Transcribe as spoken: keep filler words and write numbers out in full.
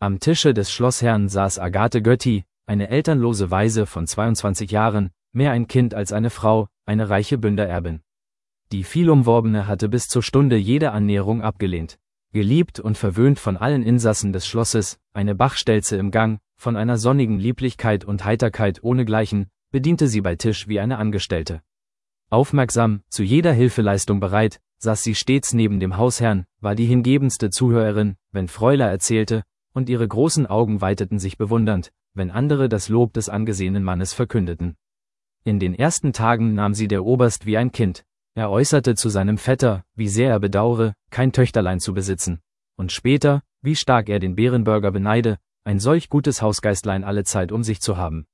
Am Tische des Schlossherrn saß Agathe Götti, eine elternlose Waise von zweiundzwanzig Jahren, mehr ein Kind als eine Frau, eine reiche Bündererbin. Die vielumworbene hatte bis zur Stunde jede Annäherung abgelehnt. Geliebt und verwöhnt von allen Insassen des Schlosses, eine Bachstelze im Gang, von einer sonnigen Lieblichkeit und Heiterkeit ohnegleichen, bediente sie bei Tisch wie eine Angestellte. Aufmerksam, zu jeder Hilfeleistung bereit, saß sie stets neben dem Hausherrn, war die hingebendste Zuhörerin, wenn Fräulein erzählte, und ihre großen Augen weiteten sich bewundernd, wenn andere das Lob des angesehenen Mannes verkündeten. In den ersten Tagen nahm sie der Oberst wie ein Kind. Er äußerte zu seinem Vetter, wie sehr er bedauere, kein Töchterlein zu besitzen. Und später, wie stark er den Bärenburger beneide, ein solch gutes Hausgeistlein allezeit um sich zu haben.